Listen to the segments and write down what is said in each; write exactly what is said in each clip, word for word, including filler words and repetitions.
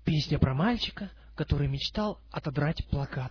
Песня про мальчика, который мечтал отодрать плакат.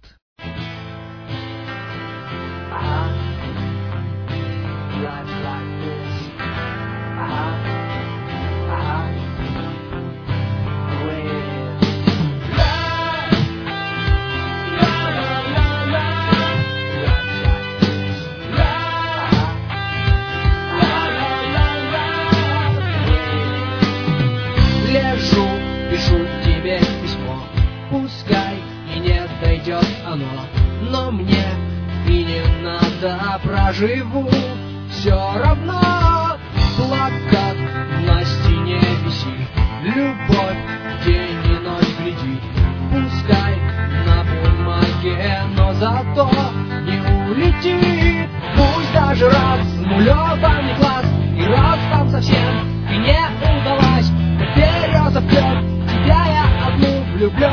Лежу, пишу тебе письмо, пускай и не дойдет оно, но мне и не надо, проживу все равно. Плакат на стене висит, любовь день и ночь глядит, пускай на бумаге, но зато не улетит. Пусть даже размулёванный глаз и раз там совсем и не удалась, береза вперед, тебя я одну влюблю.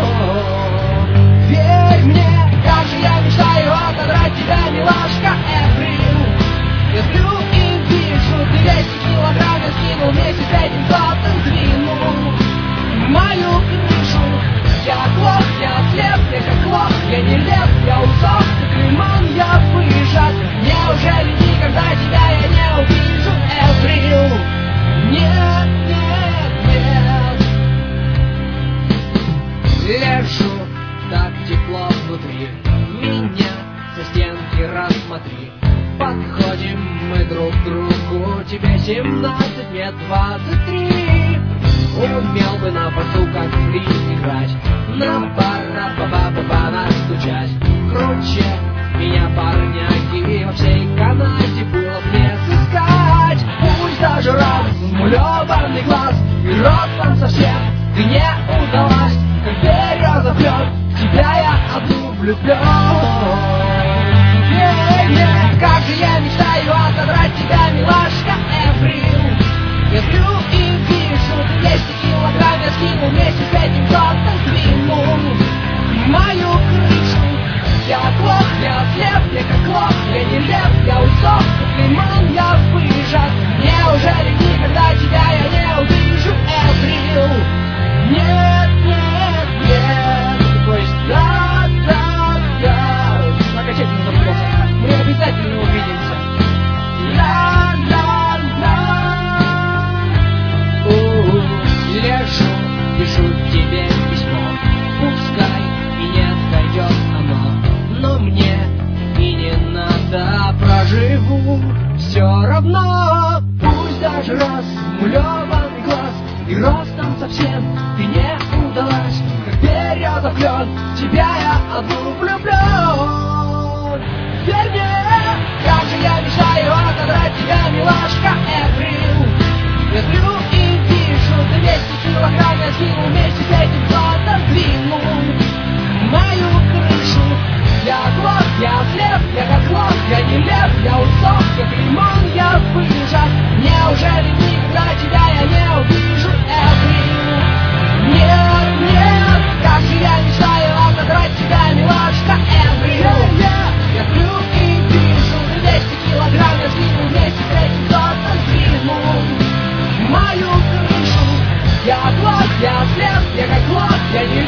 Верь мне, как же я мечтаю отодрать тебя, милашка, Эврил. Люблю и вижу, двести килограмм я скинул, вместе с этим золотым двинул мою крышу. Я глох, я слеп, я как лох, я не лев, я усох, как лимон, я выжат. Неужели никогда тебя я не увижу, Эврил? Нет, нет, нет. Лежу, так тепло внутри, меня со стенки рассмотри. Подходим мы друг к другу, тебе семнадцать, мне двадцать три. Умел бы на басу как фри играть, на бара-ба-ба-ба-ба настучать. Круче меня парняги во всей Канаде было б не сыскать. Пусть даже размулёванный глаз и ростом совсем ты не удалась, как береза пьет, тебя я одну влюблю. Yeah, как же я мечтаю отодрать тебя, милашка, Эврил. Я сплю и вижу, двести килограмм я скинул, вместе с этим золотом двинул мою крышу. Я глох, я слеп, я как лох, я не лев, я усох, как лимон, я выжат. Неужели никогда тебя я не увижу, Эврил? Нет, нет, нет. То есть да, да, да. Окончательно запутался. Мы обязательно увидимся. Ла, ла, ла. Лежу, пишу тебе письмо, пускай и не дойдет оно, но мне и не надо, проживу все равно. Пусть даже размулёванный глаз и ростом совсем ты не удалась, как береза плет, тебя я одну влюблю. Верь мне, как же я мечтаю отодрать тебя, милашка, Эврил. Я сплю и вижу, двести килограмм я скинул, вместе с этим золотом двинул мою крышу. Я глох, я слеп, я как лох, я не лев, я усох, как лимон, я выжат. Неужели никогда тебя я не увижу, Эврил? Нет, нет, как же я мечтаю отодрать тебя, милашка, Эврил. Я сплю и вижу, двести килограмм я скинул, вместе с этим золотом двинул мою крышу. Я глох, я слеп, я как лох, я не